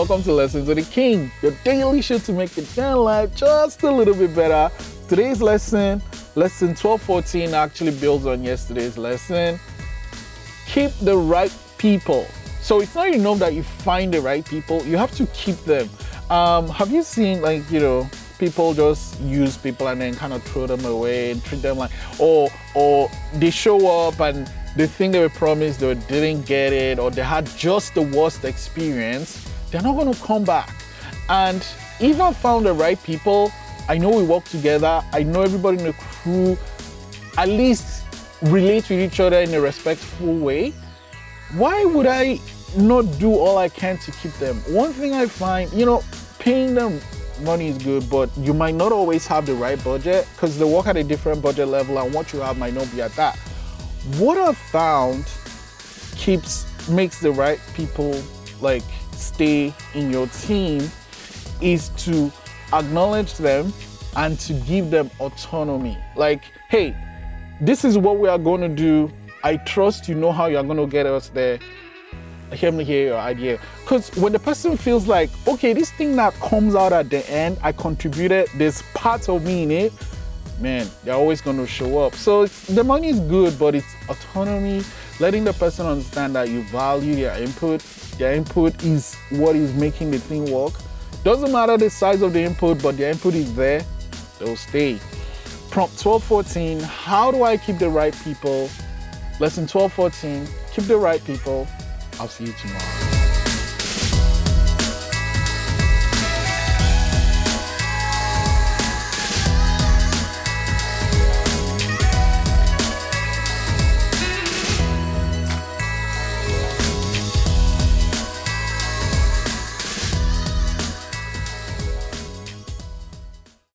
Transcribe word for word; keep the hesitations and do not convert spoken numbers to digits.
welcome to Lessons with the King, your daily show to make your damn life just a little bit better. Today's lesson, lesson twelve fourteen, actually builds on yesterday's lesson. Keep the right people. So it's not enough that you find the right people, you have to keep them. Um, have you seen, like, you know, people just use people and then kind of throw them away and treat them like, or, or they show up and the thing they were promised, they didn't get it, or they had just the worst experience, they're not going to come back. And if I found the right people, I know we work together, I know everybody in the crew at least relate with each other in a respectful way, why would I not do all I can to keep them? One thing I find, you know, paying them money is good, but you might not always have the right budget because they work at a different budget level and what you have might not be at that. What I've found keeps makes the right people like stay in your team is to acknowledge them and to give them autonomy. Like, hey, this is what we are going to do. I trust you know how you're going to get us there. Hear me hear your idea. Because when the person feels like, okay, this thing that comes out at the end, I contributed, there's part of me in it, man, they're always going to show up. So the money is good, but it's autonomy, letting the person understand that you value their input. Their input is what is making the thing work. Doesn't matter the size of the input, but their input is there, they'll stay. Prompt twelve fourteen, how do I keep the right people? Lesson twelve fourteen, keep the right people. I'll see you tomorrow.